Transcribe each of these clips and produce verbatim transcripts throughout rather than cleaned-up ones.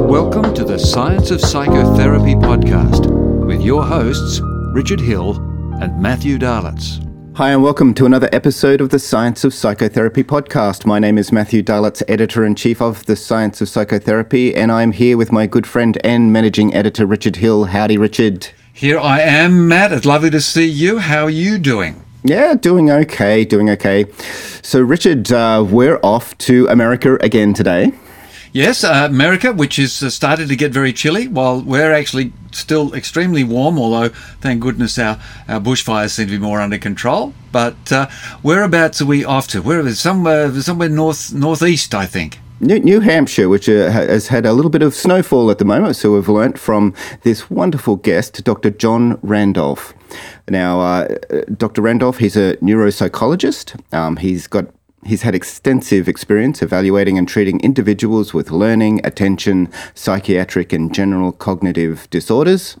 Welcome to the Science of Psychotherapy podcast with your hosts, Richard Hill and Matthew Darlitz. Hi and welcome to another episode of the Science of Psychotherapy podcast. My name is Matthew Darlitz, Editor-in-Chief of the Science of Psychotherapy, and I'm here with my good friend and Managing Editor, Richard Hill. Howdy, Richard. Here I am, Matt. It's lovely to see you. How are you doing? Yeah, doing okay, doing okay. So, Richard, uh, we're off to America again today. Yes, uh, America, which is uh, started to get very chilly, while we're actually still extremely warm, although, thank goodness, our, our bushfires seem to be more under control. But uh, whereabouts are we off to? Where is somewhere, somewhere north northeast, I think. New, New Hampshire, which uh, has had a little bit of snowfall at the moment, so we've learnt from this wonderful guest, Doctor John Randolph. Now, uh, Doctor Randolph, he's a neuropsychologist. Um, he's got He's had extensive experience evaluating and treating individuals with learning, attention, psychiatric and general cognitive disorders.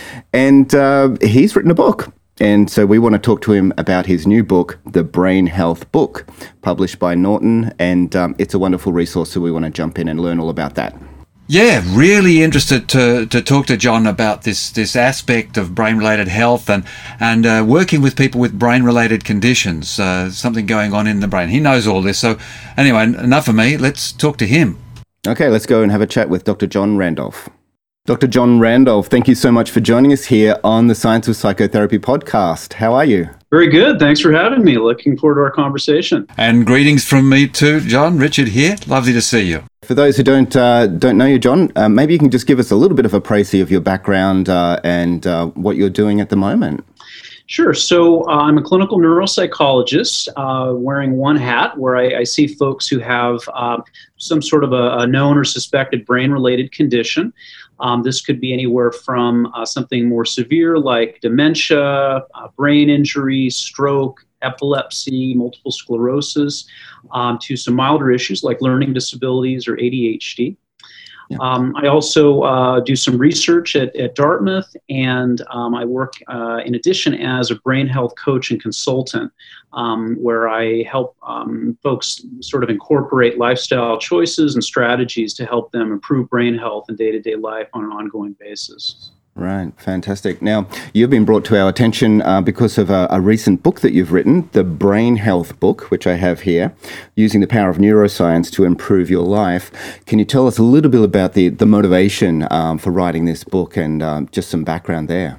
And uh, he's written a book. And so we want to talk to him about his new book, The Brain Health Book, published by Norton. And um, it's a wonderful resource, so we want to jump in and learn all about that. Yeah, really interested to to talk to John about this this aspect of brain-related health and and uh, working with people with brain-related conditions, uh, something going on in the brain. He knows all this. So anyway, enough of me. Let's talk to him. Okay, let's go and have a chat with Doctor John Randolph. Doctor John Randolph, thank you so much for joining us here on the Science of Psychotherapy podcast. How are you? Very good. Thanks for having me. Looking forward to our conversation. And greetings from me too, John. Richard here. Lovely to see you. For those who don't uh, don't know you, John, uh, maybe you can just give us a little bit of a précis of your background uh, and uh, what you're doing at the moment. Sure. So uh, I'm a clinical neuropsychologist uh, wearing one hat where I, I see folks who have uh, some sort of a, a known or suspected brain-related condition. Um, this could be anywhere from uh, something more severe like dementia, uh, brain injury, stroke, epilepsy, multiple sclerosis, um, to some milder issues like learning disabilities or A D H D. Yeah. Um, I also uh, do some research at, at Dartmouth, and um, I work uh, in addition as a brain health coach and consultant, um, where I help um, folks sort of incorporate lifestyle choices and strategies to help them improve brain health in day-to-day life on an ongoing basis. Right, fantastic. Now, you've been brought to our attention uh, because of a, a recent book that you've written, the Brain Health Book, which I have here, Using the Power of Neuroscience to Improve Your Life. Can you tell us a little bit about the, the motivation um, for writing this book and um, just some background there?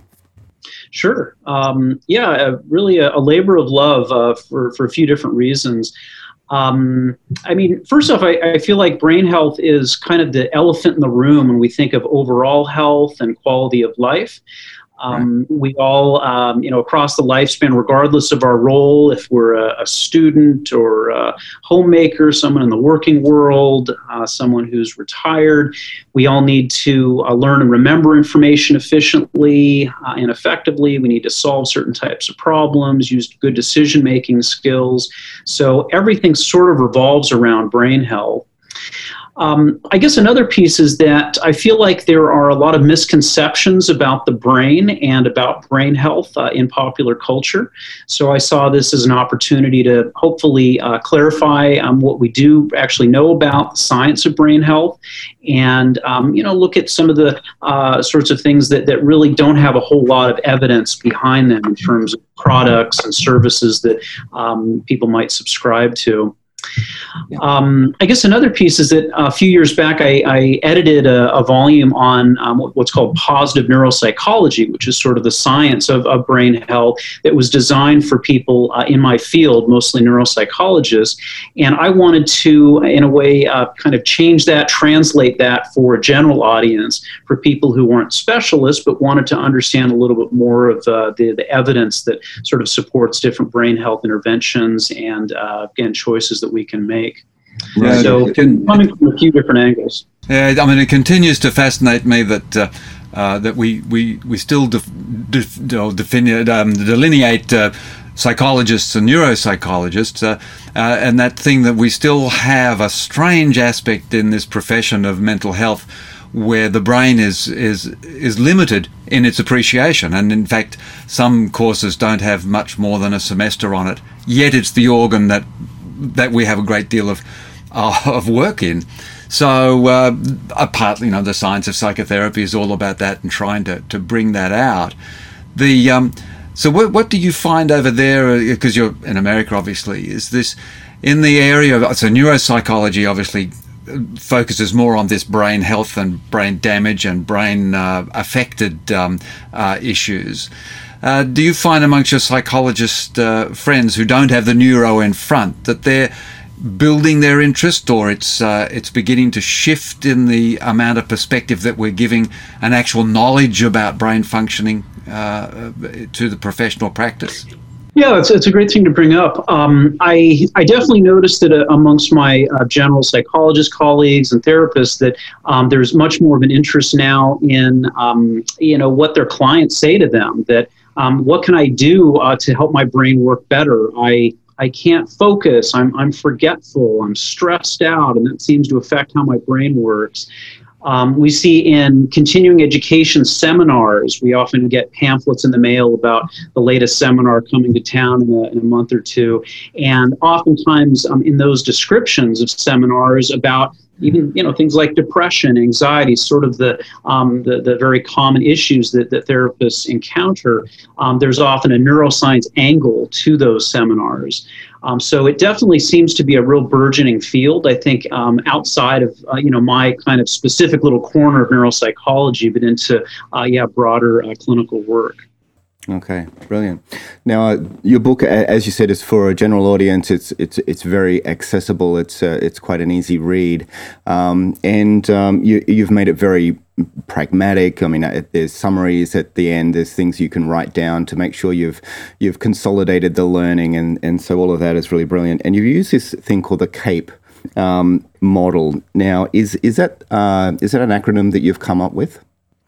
Sure. Um, yeah, uh, really a, a labor of love uh, for, for a few different reasons. Um, I mean, first off, I, I feel like brain health is kind of the elephant in the room when we think of overall health and quality of life. Um, right. We all, um, you know, across the lifespan, regardless of our role, if we're a, a student or a homemaker, someone in the working world, uh, someone who's retired, we all need to uh, learn and remember information efficiently uh, and effectively. We need to solve certain types of problems, use good decision-making skills. So everything sort of revolves around brain health. Um, I guess another piece is that I feel like there are a lot of misconceptions about the brain and about brain health uh, in popular culture. So I saw this as an opportunity to hopefully uh, clarify um, what we do actually know about the science of brain health and, um, you know, look at some of the uh, sorts of things that, that really don't have a whole lot of evidence behind them in terms of products and services that um, people might subscribe to. Um, I guess another piece is that a few years back I, I edited a, a volume on um, what's called positive neuropsychology, which is sort of the science of, of brain health that was designed for people uh, in my field, mostly neuropsychologists. And I wanted to, in a way, uh, kind of change that, translate that for a general audience, for people who weren't specialists but wanted to understand a little bit more of uh, the, the evidence that sort of supports different brain health interventions and, uh, again, choices that we can make. Right. So can, coming from a few different angles. Yeah, I mean, it continues to fascinate me that uh, uh, that we we we still def, def, defini- um, delineate uh, psychologists and neuropsychologists, uh, uh, and that thing that we still have a strange aspect in this profession of mental health, where the brain is is is limited in its appreciation, and in fact, some courses don't have much more than a semester on it. Yet, it's the organ that that we have a great deal of uh, of work in. so uh, apart, you know, the science of psychotherapy is all about that and trying to, to bring that out. The um, so what what do you find over there? Because you're in America, obviously. Is this in the area of so neuropsychology? Obviously, focuses more on this brain health and brain damage and brain uh, affected um, uh, issues. Uh, do you find amongst your psychologist uh, friends who don't have the neuro in front that they're building their interest, or it's uh, it's beginning to shift in the amount of perspective that we're giving an actual knowledge about brain functioning uh, to the professional practice? Yeah, it's, it's a great thing to bring up. Um, I I definitely noticed that uh, amongst my uh, general psychologist colleagues and therapists that um, there's much more of an interest now in um, you know what their clients say to them. That um, what can I do uh, to help my brain work better? I I can't focus. I'm I'm forgetful. I'm stressed out, and that seems to affect how my brain works. Um, we see in continuing education seminars, we often get pamphlets in the mail about the latest seminar coming to town in a, in a month or two. And oftentimes um, in those descriptions of seminars about even, you know, things like depression, anxiety, sort of the um, the, the very common issues that, that therapists encounter, um, there's often a neuroscience angle to those seminars. Um, so it definitely seems to be a real burgeoning field, I think, um, outside of, uh, you know, my kind of specific little corner of neuropsychology, but into, uh, yeah, broader uh, clinical work. Okay, brilliant. Now, uh, your book, as you said, is for a general audience. It's it's it's very accessible. It's uh, it's quite an easy read, um, and um, you you've made it very pragmatic. I mean, uh, there's summaries at the end. There's things you can write down to make sure you've you've consolidated the learning, and and so all of that is really brilliant. And you've used this thing called the CAPE um, model. Now, is is that uh, is that an acronym that you've come up with?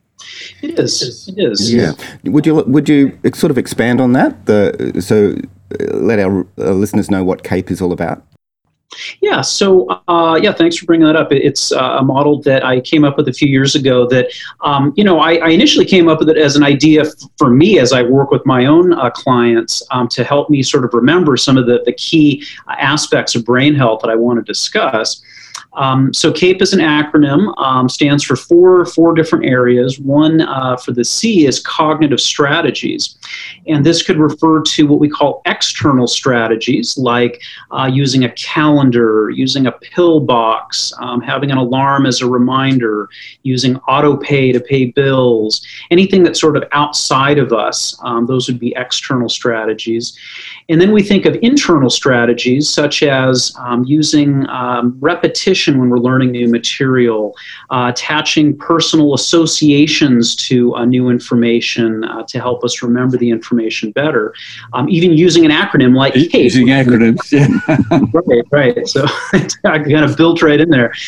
It is. It is. Yeah. Would you would you sort of expand on that? The so let our, our listeners know what CAPE is all about. Yeah. So uh, yeah, thanks for bringing that up. It's uh, a model that I came up with a few years ago. That um, you know, I, I initially came up with it as an idea f- for me as I work with my own uh, clients um, to help me sort of remember some of the the key aspects of brain health that I want to discuss. Um, so CAPE is an acronym, um, stands for four, four different areas. One uh, for the C is cognitive strategies. And this could refer to what we call external strategies, like uh, using a calendar, using a pill box, um, having an alarm as a reminder, using auto pay to pay bills, anything that's sort of outside of us. Um, those would be external strategies. And then we think of internal strategies, such as um, using um, repetition when we're learning new material, uh, attaching personal associations to uh, new information uh, to help us remember the information better, um, even using an acronym like CAPE. Using acronyms, yeah. Right, right. So I kind of built right in there.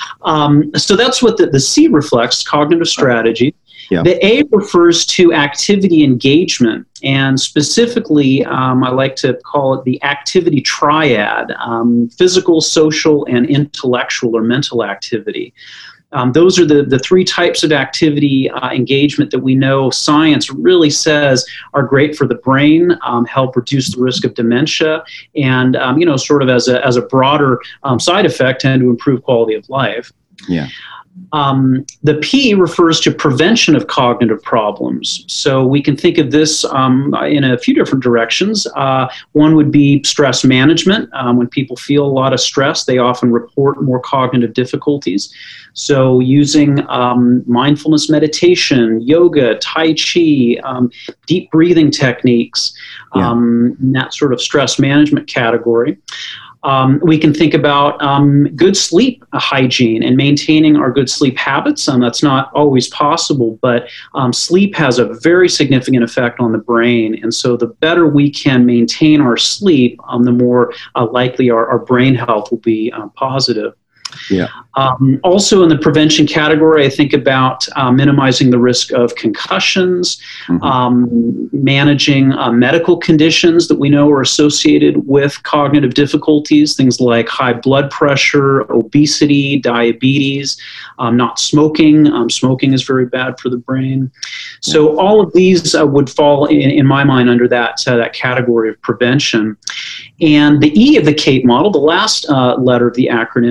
Um, so that's what the, the C reflects, cognitive strategy. Yeah. The A refers to activity engagement, and specifically, um, I like to call it the activity triad, um, physical, social, and intellectual or mental activity. Um, those are the, the three types of activity uh, engagement that we know science really says are great for the brain, um, help reduce the risk of dementia, and, um, you know, sort of as a, as a broader um, side effect, tend to improve quality of life. Yeah. Um, the P refers to prevention of cognitive problems. So we can think of this um, in a few different directions. Uh, one would be stress management. Um, when people feel a lot of stress, they often report more cognitive difficulties. So using um, mindfulness meditation, yoga, Tai Chi, um, deep breathing techniques, um, yeah. in that sort of stress management category. Um, we can think about um, good sleep hygiene and maintaining our good sleep habits. Um, that's not always possible, but um, sleep has a very significant effect on the brain. And so the better we can maintain our sleep, um, the more uh, likely our, our brain health will be uh, positive. Yeah. Um, also in the prevention category, I think about uh, minimizing the risk of concussions, mm-hmm. um, managing uh, medical conditions that we know are associated with cognitive difficulties, things like high blood pressure, obesity, diabetes, um, not smoking. Um, smoking is very bad for the brain. So yeah. all of these uh, would fall, in, in my mind, under that, uh, that category of prevention. And the E of the CAPE model, the last uh, letter of the acronym, uh,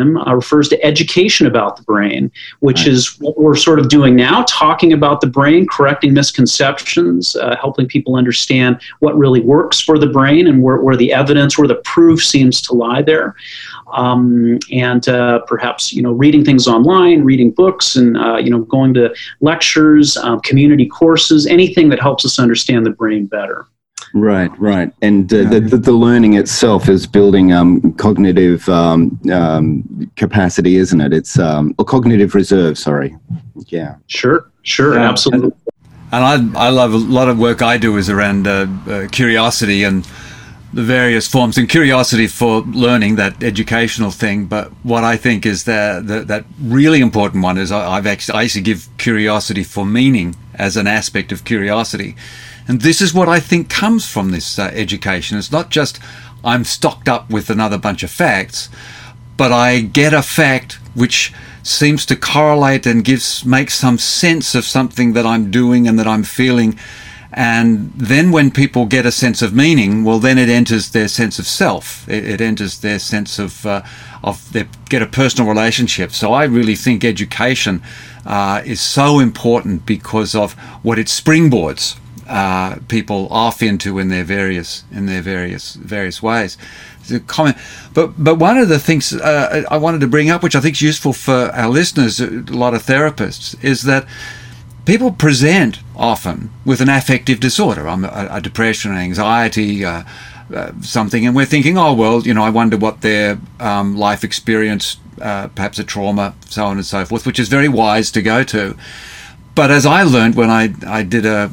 refers to education about the brain, which Right. is what we're sort of doing now, talking about the brain, correcting misconceptions, uh, helping people understand what really works for the brain and where, where the evidence, where the proof seems to lie there. Um, and uh, perhaps, you know, reading things online, reading books, and, uh, you know, going to lectures, um, community courses, anything that helps us understand the brain better. Right, right. And uh, the, the the learning itself is building um, cognitive um, um, capacity, isn't it? It's um, or cognitive reserve, sorry. Yeah. Sure, sure, Yeah. absolutely. And I, I love a lot of work I do is around uh, uh, curiosity and the various forms, and curiosity for learning, that educational thing. But what I think is that that, that really important one is I, I've actually, I actually give curiosity for meaning as an aspect of curiosity. And this is what I think comes from this uh, education. It's not just I'm stocked up with another bunch of facts, but I get a fact which seems to correlate and gives makes some sense of something that I'm doing and that I'm feeling. And then when people get a sense of meaning, well, then it enters their sense of self. It, it enters their sense of, uh, of they get a personal relationship. So I really think education uh, is so important because of what it springboards uh, people off into in their various in their various various ways. It's a comment, but but one of the things uh, I wanted to bring up, which I think is useful for our listeners, a lot of therapists, is that people present often with an affective disorder, um, a, a depression, an anxiety, uh, uh, something, and we're thinking, oh well, you know, I wonder what their um, life experience, uh, perhaps a trauma, so on and so forth, which is very wise to go to. But as I learned when I, I did a,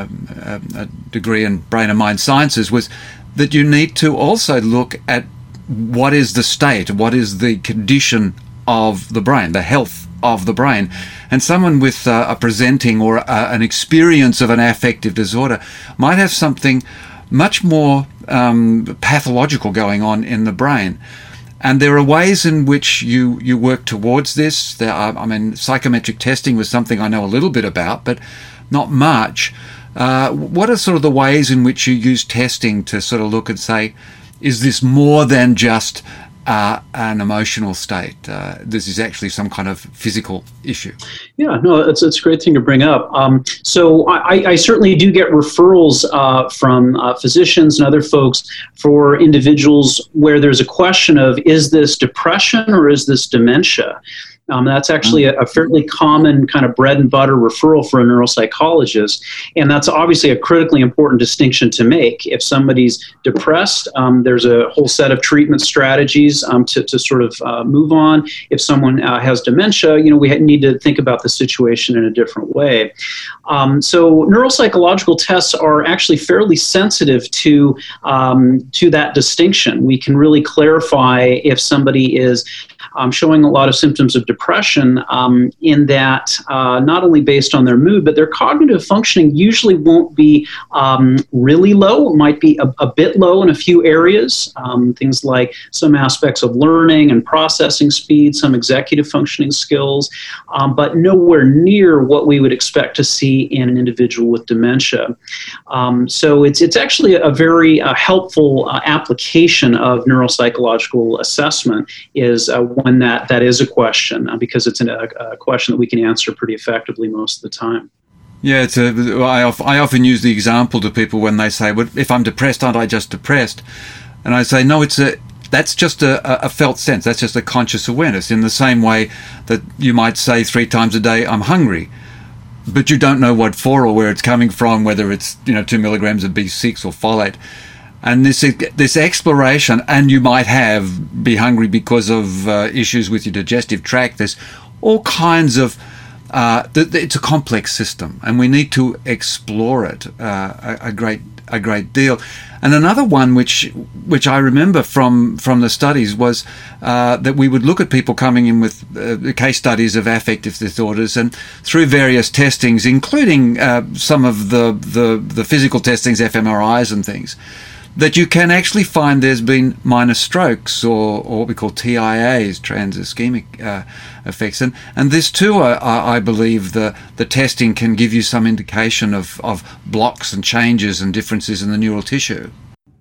a, a degree in brain and mind sciences, was that you need to also look at what is the state, what is the condition of the brain, the health of the brain. And someone with uh, a presenting or uh, an experience of an affective disorder might have something much more um, pathological going on in the brain. And there are ways in which you, you work towards this. There are, I mean, psychometric testing was something I know a little bit about, but not much. Uh, what are sort of the ways in which you use testing to sort of look and say, is this more than just uh, an emotional state? Uh, this is actually some kind of physical issue. Yeah, no, it's, it's a great thing to bring up. Um, so I, I certainly do get referrals uh, from uh, physicians and other folks for individuals where there's a question of, is this depression or is this dementia? Um, that's actually a, a fairly common kind of bread and butter referral for a neuropsychologist. And that's obviously a critically important distinction to make. If somebody's depressed, um, there's a whole set of treatment strategies um, to, to sort of uh, move on. If someone uh, has dementia, you know, we need to think about the situation in a different way. Um, so neuropsychological tests are actually fairly sensitive to, um, to that distinction. We can really clarify if somebody is Um, showing a lot of symptoms of depression um, in that uh, not only based on their mood, but their cognitive functioning usually won't be um, really low. It might be a, a bit low in a few areas, um, things like some aspects of learning and processing speed, some executive functioning skills, um, but nowhere near what we would expect to see in an individual with dementia. Um, so it's, it's actually a very uh, helpful uh, application of neuropsychological assessment is uh, when that, that is a question, uh, because it's an, a, a question that we can answer pretty effectively most of the time. Yeah, it's a, I, I often use the example to people when they say, well, if I'm depressed, aren't I just depressed? And I say, no, it's a, that's just a, a felt sense. That's just a conscious awareness, in the same way that you might say three times a day, I'm hungry, but you don't know what for or where it's coming from, whether it's, you know, two milligrams of B six or folate. And this this exploration, and you might have be hungry because of uh, issues with your digestive tract. There's all kinds of, uh, th- th- it's a complex system, and we need to explore it uh, a, a great a great deal. And another one which which I remember from from the studies was uh, that we would look at people coming in with uh, case studies of affective disorders, and through various testings, including uh, some of the, the the physical testings, f M R Is and things, that you can actually find there's been minor strokes or, or what we call T I As, trans-ischemic uh, effects. And, and this too, uh, I believe, the, the testing can give you some indication of, of blocks and changes and differences in the neural tissue.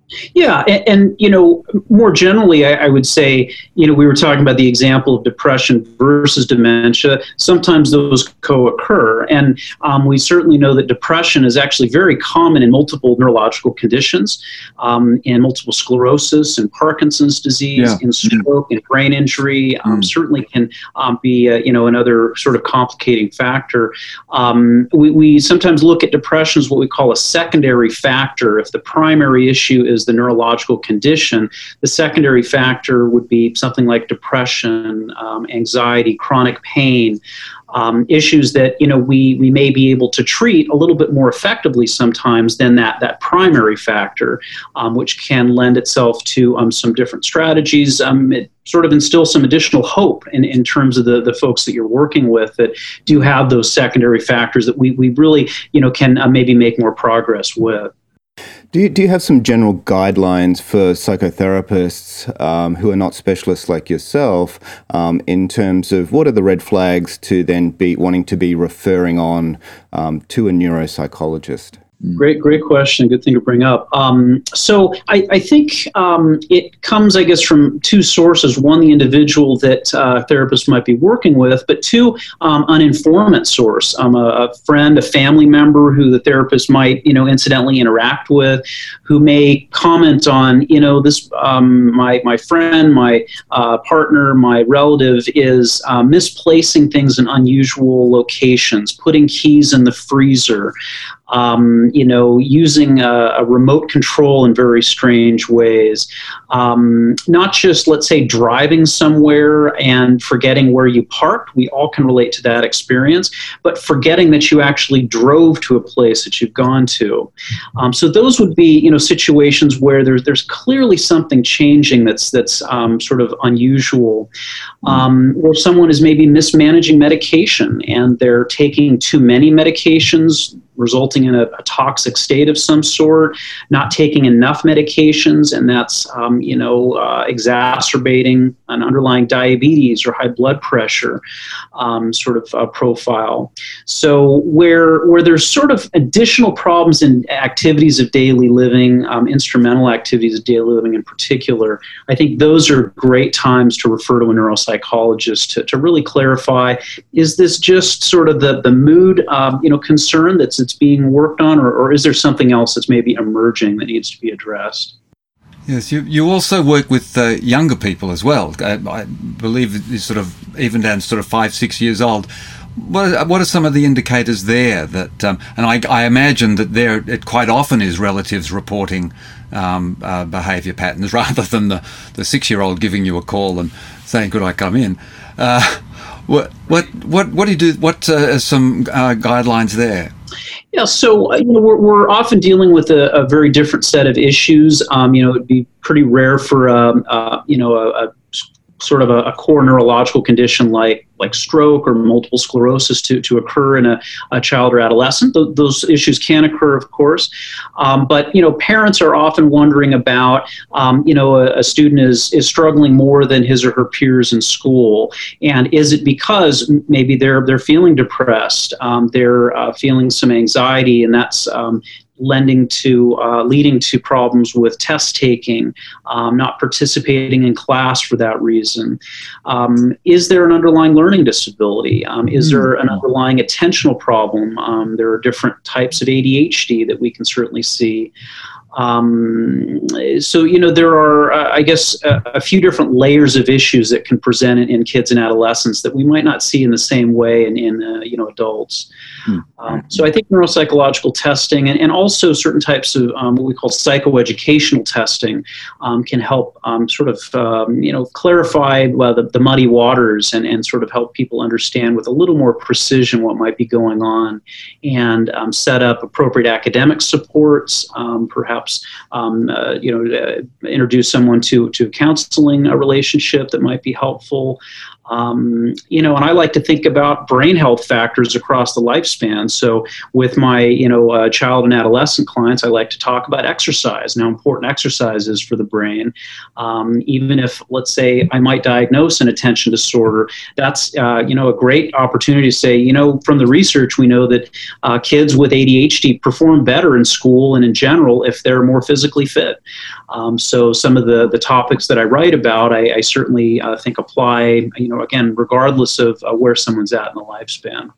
Yeah, and, and you know, more generally, I, I would say, you know, we were talking about the example of depression versus dementia. Sometimes those co-occur, and um, we certainly know that depression is actually very common in multiple neurological conditions, um, in multiple sclerosis, in Parkinson's disease, Yeah. in stroke, in brain injury. Um, Mm. Certainly can um, be, uh, you know, another sort of complicating factor. Um, we, we sometimes look at depression as what we call a secondary factor. If the primary issue is the neurological condition, the secondary factor would be something like depression, um, anxiety, chronic pain, um, issues that, you know, we we may be able to treat a little bit more effectively sometimes than that that primary factor, um, which can lend itself to um, some different strategies. Um, it sort of instills some additional hope in, in terms of the, the folks that you're working with that do have those secondary factors that we, we really, you know, can uh, maybe make more progress with. Do you, do you have some general guidelines for psychotherapists um, who are not specialists like yourself um, in terms of what are the red flags to then be wanting to be referring on um, to a neuropsychologist? Great, great question. Good thing to bring up. Um, so I, I think um, it comes, I guess, from two sources. One, the individual that uh, therapists might be working with, but two, um, an informant source, um, a, a friend, a family member who the therapist might, you know, incidentally interact with, who may comment on, you know, this, um, my, my friend, my uh, partner, my relative is uh, misplacing things in unusual locations, putting keys in the freezer, Um, you know, using a, a remote control in very strange ways. Um, not just, let's say, driving somewhere and forgetting where you parked. We all can relate to that experience, but forgetting that you actually drove to a place that you've gone to. Um, so those would be, you know, situations where there's there's clearly something changing that's that's um, sort of unusual. Um, or someone is maybe mismanaging medication and they're taking too many medications, resulting in a, a toxic state of some sort, not taking enough medications, and that's, um, you know, uh, exacerbating an underlying diabetes or high blood pressure um, sort of uh, profile. So where where there's sort of additional problems in activities of daily living, um, instrumental activities of daily living in particular, I think those are great times to refer to a neuropsychologist to, to really clarify, is this just sort of the, the mood, um, you know, concern that's it's being worked on, or, or is there something else that's maybe emerging that needs to be addressed? Yes, you you also work with uh, younger people as well. I, I believe it's sort of even down sort of five, six years old. What are, what are some of the indicators there that, um, and I, I imagine that there it quite often is relatives reporting um, uh, behaviour patterns rather than the, the six-year-old giving you a call and saying, could I come in? Uh, what, what, what, what do you do, what uh, are some uh, guidelines there? Yeah, so uh, you know, we're, we're often dealing with a, a very different set of issues. Um, you know, it'd be pretty rare for um, uh, you know a, a sort of a, a core neurological condition like like stroke or multiple sclerosis to, to occur in a, a child or adolescent. Th- those issues can occur, of course. Um, but, you know, parents are often wondering about, um, you know, a, a student is, is struggling more than his or her peers in school. And is it because maybe they're, they're feeling depressed, um, they're uh, feeling some anxiety, and that's um, lending to, uh, leading to problems with test taking, um, not participating in class for that reason. Um, is there an underlying learning disability? Um, is there an underlying attentional problem? Um, there are different types of A D H D that we can certainly see. Um, so, you know, there are, uh, I guess, a, a few different layers of issues that can present in, in kids and adolescents that we might not see in the same way in, in uh, you know, adults. Mm-hmm. Um, so I think neuropsychological testing and, and also certain types of um, what we call psychoeducational testing um, can help um, sort of, um, you know, clarify well, the, the muddy waters and, and sort of help people understand with a little more precision what might be going on, and um, set up appropriate academic supports, um, perhaps Um, uh, you know, uh, introduce someone to to counseling a relationship that might be helpful, Um, you know, and I like to think about brain health factors across the lifespan. So with my, you know, uh, child and adolescent clients, I like to talk about exercise and how important exercise is for the brain. Um, even if, let's say, I might diagnose an attention disorder, that's, uh, you know, a great opportunity to say, you know, from the research, we know that uh, kids with A D H D perform better in school and in general if they're more physically fit. Um, so some of the, the topics that I write about, I, I certainly uh, think apply, you know, again, regardless of uh, where someone's at in the lifespan.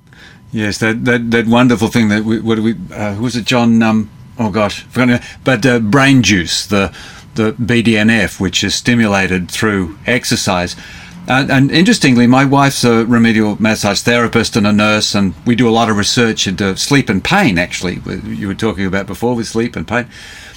Yes, that that, that wonderful thing that we, what do we, uh, who was it, John, um, oh gosh, forgotten, but uh, brain juice, the, the B D N F, which is stimulated through exercise. Uh, and interestingly, my wife's a remedial massage therapist and a nurse, and we do a lot of research into sleep and pain, actually, you were talking about before with sleep and pain.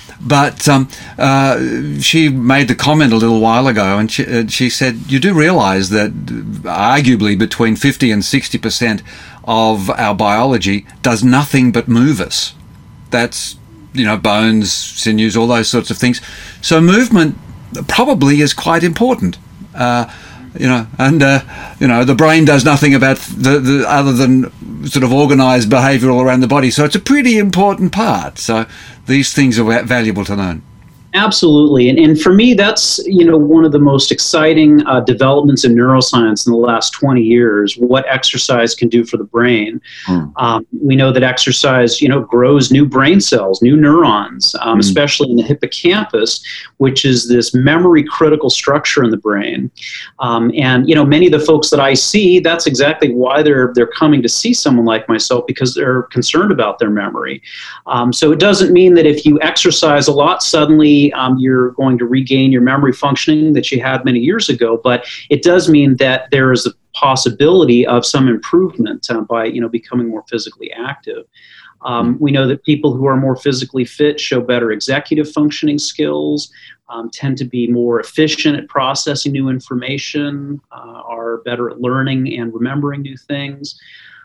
But um, uh, she made the comment a little while ago, and she, uh, she said, you do realize that arguably between fifty and sixty percent of our biology does nothing but move us. That's, you know, bones, sinews, all those sorts of things. So movement probably is quite important. Uh, You know, and uh, you know, the brain does nothing about the, the other than sort of organised behaviour all around the body. So it's a pretty important part. So these things are valuable to learn. Absolutely. And, and for me, that's, you know, one of the most exciting uh, developments in neuroscience in the last twenty years, what exercise can do for the brain. Mm. Um, we know that exercise, you know, grows new brain cells, new neurons, um, mm. especially in the hippocampus, which is this memory critical structure in the brain. Um, and, you know, many of the folks that I see, that's exactly why they're, they're coming to see someone like myself, because they're concerned about their memory. Um, so it doesn't mean that if you exercise a lot, suddenly Um, you're going to regain your memory functioning that you had many years ago, but it does mean that there is a possibility of some improvement uh, by, you know, becoming more physically active. Um, we know that people who are more physically fit show better executive functioning skills, um, tend to be more efficient at processing new information, uh, are better at learning and remembering new things.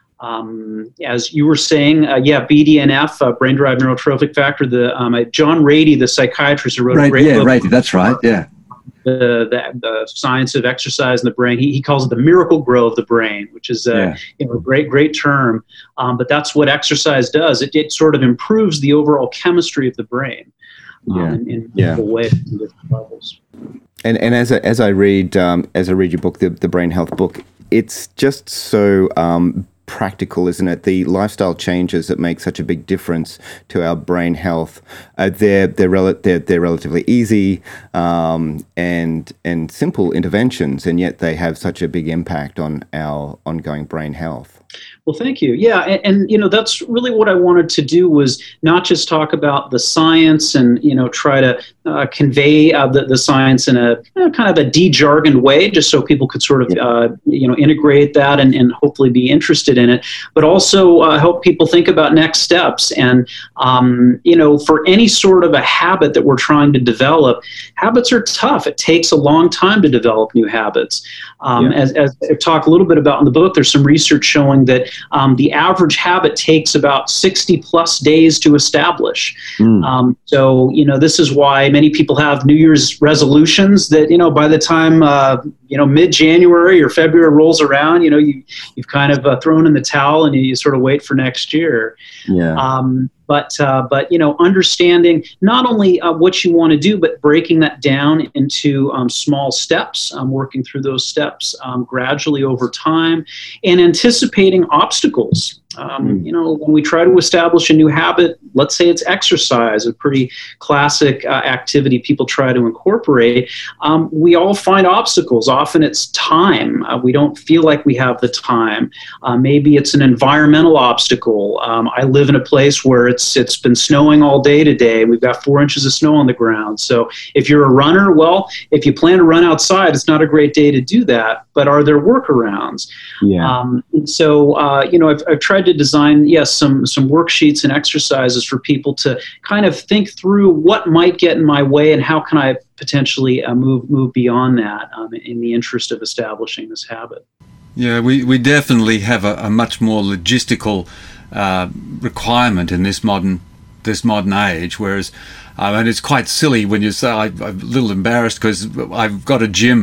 Um, as you were saying, uh, yeah, B D N F, uh, brain-derived neurotrophic factor. The um, uh, John Ratey, the psychiatrist who wrote right, a great yeah, book, Ratey, that's right, yeah. The, the the science of exercise in the brain. He he calls it the miracle grow of the brain, which is a yeah. you know, a great great term. Um, but that's what exercise does. It it sort of improves the overall chemistry of the brain. Um, yeah. in, in yeah. multiple ways, in different levels. And and as I, as I read um, as I read your book, the the Brain Health book, it's just so um, practical, isn't it? The lifestyle changes that make such a big difference to our brain health. Uh, they're they're, rel- they're they're relatively easy um, and and simple interventions, and yet they have such a big impact on our ongoing brain health. Well, thank you. Yeah, and, and you know, that's really what I wanted to do, was not just talk about the science and, you know, try to uh, convey uh, the, the science in a you know, kind of a de-jargoned way, just so people could sort of, uh, you know, integrate that and, and hopefully be interested in it, but also uh, help people think about next steps. And, um, you know, for any sort of a habit that we're trying to develop, habits are tough. It takes a long time to develop new habits. Um, yeah. as, as I talk a little bit about in the book, there's some research showing that Um, the average habit takes about sixty plus days to establish. Mm. Um, so, you know, this is why many people have New Year's resolutions that, you know, by the time, uh, you know, mid-January or February rolls around, you know, you, you've kind of uh, thrown in the towel and you, you sort of wait for next year. Yeah. Um, But, uh, but you know, understanding not only uh, what you want to do, but breaking that down into um, small steps, um, working through those steps um, gradually over time, and anticipating obstacles. Um, mm. You know, when we try to establish a new habit, let's say it's exercise, a pretty classic uh, activity people try to incorporate, um, we all find obstacles. Often it's time. Uh, we don't feel like we have the time. Uh, maybe it's an environmental obstacle. Um, I live in a place where it's it's been snowing all day today. We've got four inches of snow on the ground. So if you're a runner, well, if you plan to run outside, it's not a great day to do that. But are there workarounds? Yeah. Um, so, uh, you know, I've, I've tried to design, yes, some some worksheets and exercises for people to kind of think through what might get in my way and how can I potentially uh, move move beyond that um, in the interest of establishing this habit. Yeah, we, we definitely have a, a much more logistical uh, requirement in this modern this modern age, whereas uh, and it's quite silly when you say, I, I'm a little embarrassed because I've got a gym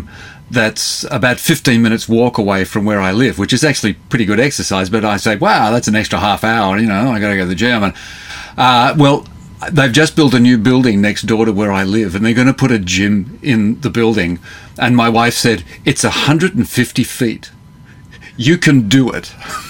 that's about fifteen minutes walk away from where I live, which is actually pretty good exercise. But I say, wow, that's an extra half hour. You know, I got to go to the gym. And uh, well, they've just built a new building next door to where I live, and they're going to put a gym in the building. And my wife said, it's one hundred fifty feet. You can do it.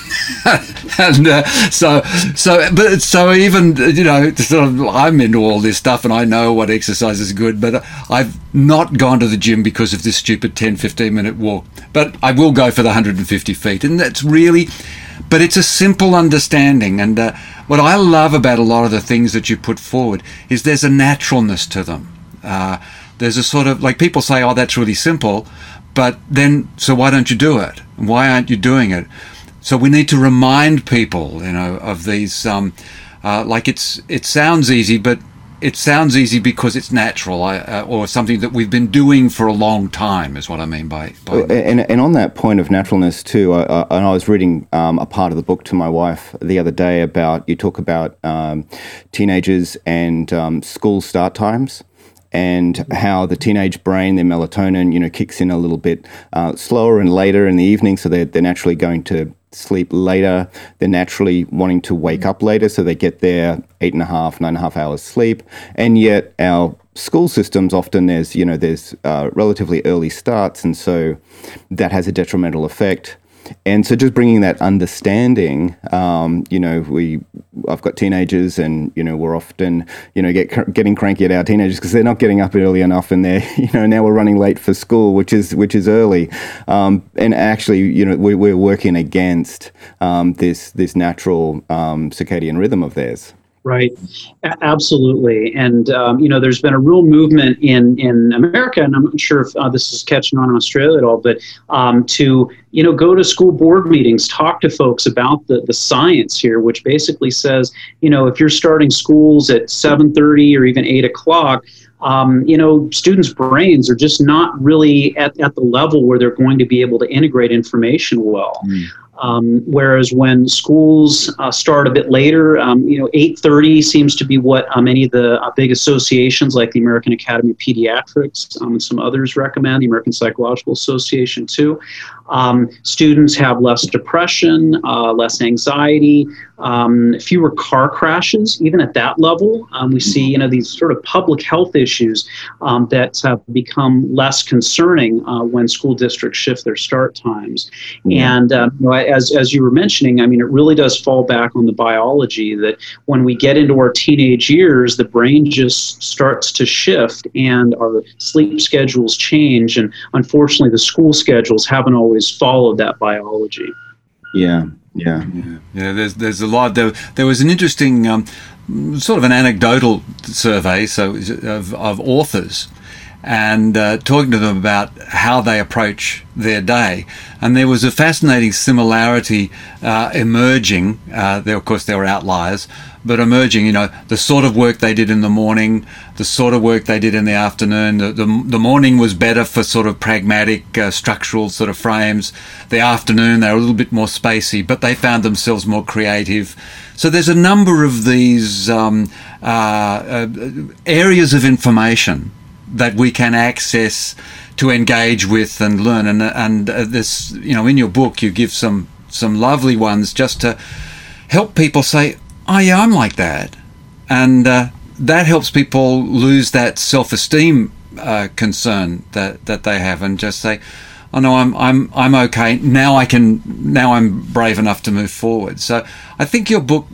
and uh, so, so, but so even, you know, sort of, I'm into all this stuff and I know what exercise is good, but I've not gone to the gym because of this stupid ten, fifteen minute walk. But I will go for the one hundred fifty feet. And that's really, but it's a simple understanding. And uh, what I love about a lot of the things that you put forward is there's a naturalness to them. Uh, there's a sort of, like people say, oh, that's really simple. But then, so why don't you do it? Why aren't you doing it? So we need to remind people, you know, of these, um, uh, like it's, it sounds easy, but it sounds easy because it's natural, uh, or something that we've been doing for a long time is what I mean by... by and, and on that point of naturalness too, I, I, and I was reading um, a part of the book to my wife the other day about, you talk about um, teenagers and um, school start times, and how the teenage brain, their melatonin, you know, kicks in a little bit uh, slower and later in the evening, so they're, they're naturally going to sleep later. They're naturally wanting to wake up later, so they get their eight and a half, nine and a half hours sleep. And yet our school systems, often there's, you know, there's uh, relatively early starts, and so that has a detrimental effect. And so just bringing that understanding, um, you know, we, I've got teenagers and, you know, we're often, you know, get, getting cranky at our teenagers because they're not getting up early enough and they're, you know, now we're running late for school, which is, which is early. Um, and actually, you know, we, we're working against um, this, this natural um, circadian rhythm of theirs. Right. A- absolutely. And, um, you know, there's been a real movement in, in America, and I'm not sure if uh, this is catching on in Australia at all, but um, to, you know, go to school board meetings, talk to folks about the, the science here, which basically says, you know, if you're starting schools at seven thirty or even eight o'clock, Um, you know, students' brains are just not really at, at the level where they're going to be able to integrate information well. Mm. Um, whereas when schools uh, start a bit later, um, you know, eight thirty seems to be what uh, many of the uh, big associations like the American Academy of Pediatrics um, and some others recommend, the American Psychological Association too. Um, students have less depression, uh, less anxiety, um, fewer car crashes, even at that level. Um, we see, you know, these sort of public health issues um, that have become less concerning uh, when school districts shift their start times. Yeah. And uh, you know, as, as you were mentioning, I mean, it really does fall back on the biology that when we get into our teenage years, the brain just starts to shift and our sleep schedules change. And unfortunately, the school schedules haven't always followed that biology. Yeah, yeah, yeah. yeah there's there's a lot. There, there was an interesting um, sort of an anecdotal survey, so of, of authors, and uh, talking to them about how they approach their day. And there was a fascinating similarity uh, emerging. Uh, there, of course, there were outliers, but emerging, you know, the sort of work they did in the morning, the sort of work they did in the afternoon. The, the, the morning was better for sort of pragmatic, uh, structural sort of frames. The afternoon, they were a little bit more spacey, but they found themselves more creative. So there's a number of these um, uh, uh, areas of information that we can access to engage with and learn. And and uh, this, you know, in your book, you give some some lovely ones just to help people say, oh yeah, I'm like that. And uh, that helps people lose that self-esteem uh, concern that, that they have, and just say, oh no, I'm I'm I'm okay. Now I can now I'm brave enough to move forward. So I think your book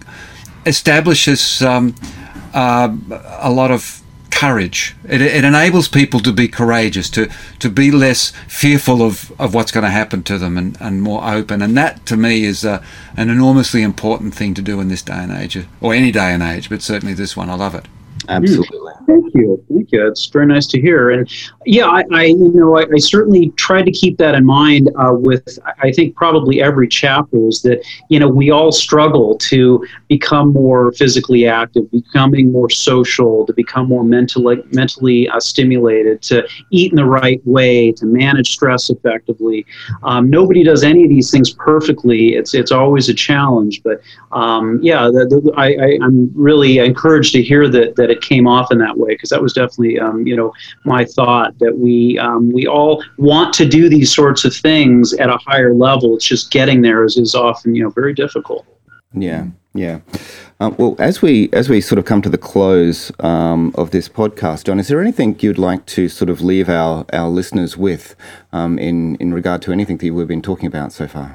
establishes um, uh, a lot of courage. It, it enables people to be courageous, to to be less fearful of, of what's going to happen to them, and, and more open. And that, to me, is uh, an enormously important thing to do in this day and age, or any day and age, but certainly this one. I love it. Absolutely. Thank you. Thank you. It's very nice to hear. And yeah, I, I you know, I, I certainly try to keep that in mind uh, with, I think, probably every chapter, is that, you know, we all struggle to become more physically active, becoming more social, to become more mentally, mentally uh, stimulated, to eat in the right way, to manage stress effectively. Um, nobody does any of these things perfectly. It's it's always a challenge. But um, yeah, the, the, I, I, I'm really encouraged to hear that, that it came off in that that way, because that was definitely, um, you know, my thought that we um, we all want to do these sorts of things at a higher level. It's just getting there is, is often, you know, very difficult. Yeah, yeah. Um, well, as we as we sort of come to the close um, of this podcast, John, is there anything you'd like to sort of leave our, our listeners with um, in, in regard to anything that we've been talking about so far?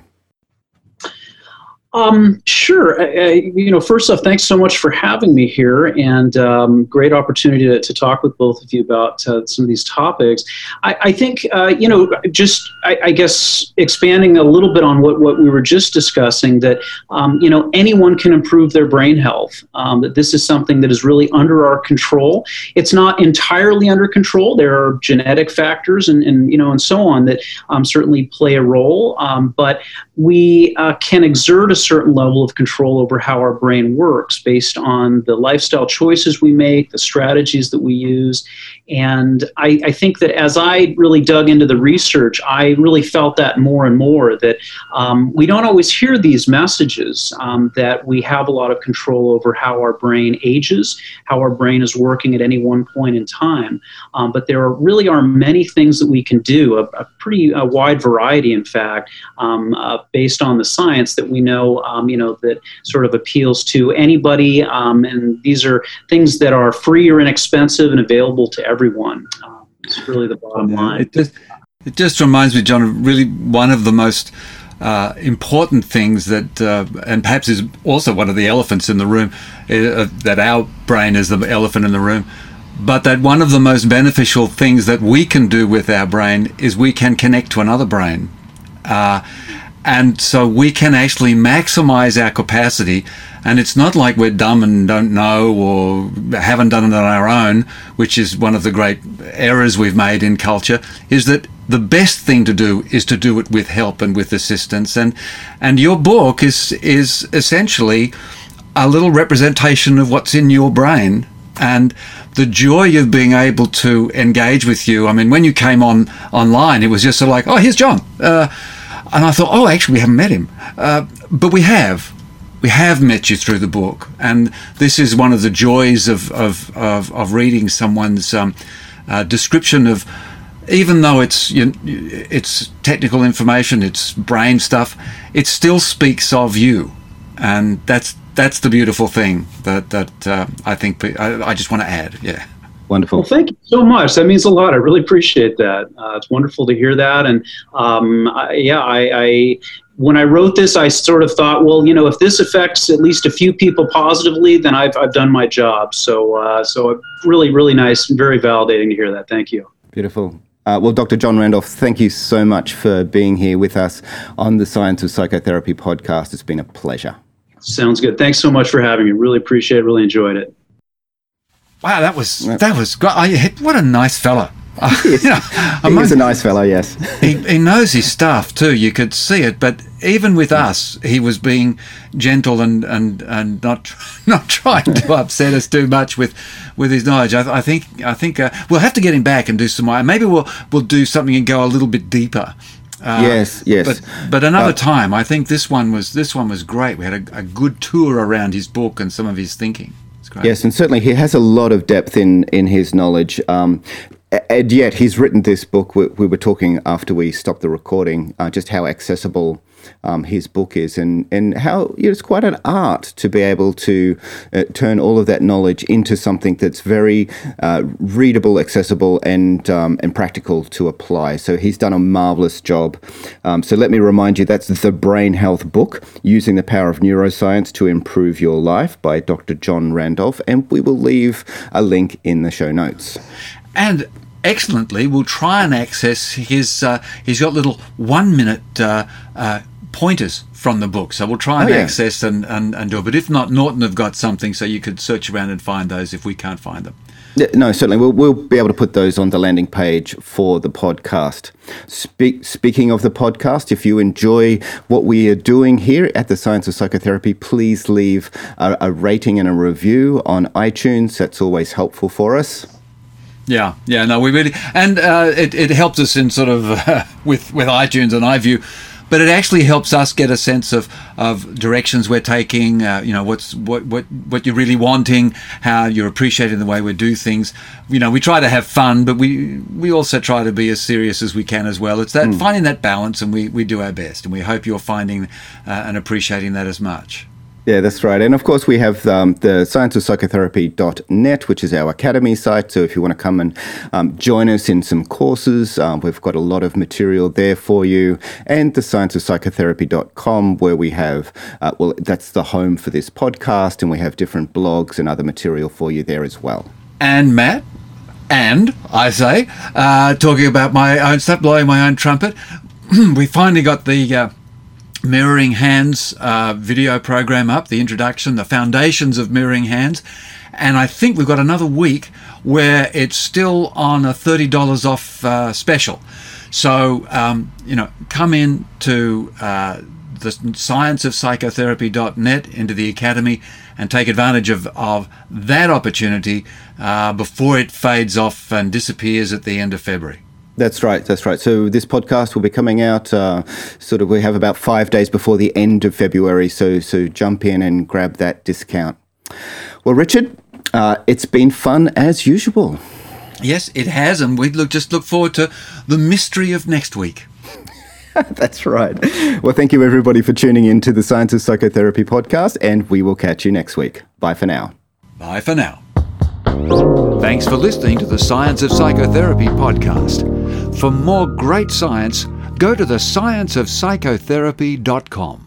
Um, sure. I, I, you know, first off, thanks so much for having me here, and um, great opportunity to, to talk with both of you about uh, some of these topics. I, I think, uh, you know, just, I, I guess, expanding a little bit on what, what we were just discussing, that, um, you know, anyone can improve their brain health, um, that this is something that is really under our control. It's not entirely under control. There are genetic factors and, and you know, and so on that um, certainly play a role, um, but we uh, can exert a certain level of control over how our brain works based on the lifestyle choices we make, the strategies that we use. And I, I think that as I really dug into the research, I really felt that more and more, that um, we don't always hear these messages, um, that we have a lot of control over how our brain ages, how our brain is working at any one point in time. Um, but there are, really are many things that we can do, a, a pretty a wide variety, in fact, um, uh, based on the science that we know, um, you know, that sort of appeals to anybody. Um, and these are things that are free or inexpensive and available to everyone. Everyone. Um, it's really the bottom yeah, line. It just, it just reminds me, John, of really one of the most uh, important things that, uh, and perhaps is also one of the elephants in the room, uh, that our brain is the elephant in the room, but that one of the most beneficial things that we can do with our brain is we can connect to another brain. Uh, and so we can actually maximize our capacity. And it's not like we're dumb and don't know or haven't done it on our own, which is one of the great errors we've made in culture, is that the best thing to do is to do it with help and with assistance. And and your book is is essentially a little representation of what's in your brain. And the joy of being able to engage with you. I mean, when you came on online, it was just sort of like, oh, here's John. Uh, and I thought, oh, actually, we haven't met him. Uh, but we have. We have met you through the book, and this is one of the joys of of of, of reading someone's um, uh, description of, even though it's you know, it's technical information, it's brain stuff, it still speaks of you, and that's that's the beautiful thing that that uh, I think I, I just want to add. Yeah. Wonderful. Well, thank you so much. That means a lot. I really appreciate that. Uh, it's wonderful to hear that. And um, I, yeah, I, I when I wrote this, I sort of thought, well, you know, if this affects at least a few people positively, then I've I've done my job. So uh, so really, really nice and very validating to hear that. Thank you. Beautiful. Uh, well, Doctor John Randolph, thank you so much for being here with us on the Science of Psychotherapy podcast. It's been a pleasure. Sounds good. Thanks so much for having me. Really appreciate it. Really enjoyed it. Wow, that was that was great. I, what a nice fella. Uh, Yes. you know, He among, is a nice fellow, yes. he, he knows his stuff too. You could see it, but even with us, he was being gentle and and, and not not trying to upset us too much with, with his knowledge. I, I think I think uh, we'll have to get him back and do some more. Maybe we'll we'll do something and go a little bit deeper. Uh, yes, yes. But but another Uh, time, I think this one was this one was great. We had a, a good tour around his book and some of his thinking. It's great. Yes, and certainly he has a lot of depth in, in his knowledge. Um, and yet he's written this book. We, we were talking after we stopped the recording, uh, just how accessible um, his book is, and, and how you know, it's quite an art to be able to uh, turn all of that knowledge into something that's very uh, readable, accessible, and um, and practical to apply. So he's done a marvelous job. Um, so let me remind you, that's The Brain Health Book, Using the Power of Neuroscience to Improve Your Life by Doctor John Randolph, and we will leave a link in the show notes. And excellently, we'll try and access his. Uh, he's got little one-minute uh, uh, pointers from the book, so we'll try and Oh, yeah. access and, and, and do it. But if not, Norton have got something, so you could search around and find those if we can't find them. Yeah, no, certainly. We'll, we'll be able to put those on the landing page for the podcast. Speak, speaking of the podcast, if you enjoy what we are doing here at the Science of Psychotherapy, please leave a, a rating and a review on iTunes. That's always helpful for us. Yeah, yeah, no, we really, and uh, it, it helps us in sort of uh, with with iTunes and iView. but it actually helps us get a sense of, of directions we're taking, uh, you know, what's what, what what you're really wanting, how you're appreciating the way we do things. You know, we try to have fun, but we we also try to be as serious as we can as well. It's that mm. finding that balance, and we, we do our best, and we hope you're finding uh, and appreciating that as much. Yeah, that's right. And of course, we have um, the science of psychotherapy dot net, which is our academy site. So if you want to come and um, join us in some courses, um, we've got a lot of material there for you. And the science of psychotherapy dot com, where we have, uh, well, that's the home for this podcast, and we have different blogs and other material for you there as well. And Matt, and I say, uh, talking about my own stuff, blowing my own trumpet, we finally got the... Uh, Mirroring Hands uh, video program up, the introduction, the foundations of Mirroring Hands. And I think we've got another week where it's still on a thirty dollars off uh, special. So, um, you know, come in to uh, the science of psychotherapy dot net, into the academy, and take advantage of, of that opportunity uh, before it fades off and disappears at the end of February. That's right, that's right. So this podcast will be coming out uh, sort of, we have about five days before the end of February, so so jump in and grab that discount. Well, Richard, uh, it's been fun as usual. Yes, it has, and we look just look forward to the mystery of next week. That's right. Well, thank you everybody for tuning in to the Science of Psychotherapy podcast, and we will catch you next week. Bye for now. Bye for now. Thanks for listening to the Science of Psychotherapy podcast. For more great science, go to the science of psychotherapy dot com.